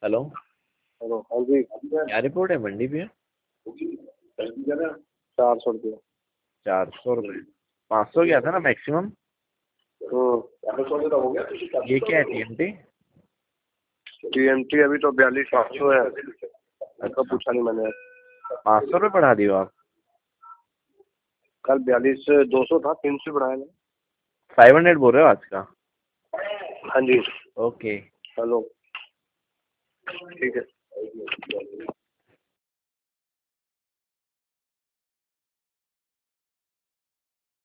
Hello. Hello, हाँ जी। क्या report है मंडी पे? 400 रुपया। 400 रुपये। 500 गया था ना मैक्सिमम। ये क्या है TMT? TMT अभी तो 42,500 है। ऐसा पूछा नहीं मैंने। 500 रुपये बढ़ा दियो आप। कल 42,200 था, 300 बढ़ाया ना। 500 बोल रहे हो आज का? हाँ जी। ओके। हेलो, ठीक है।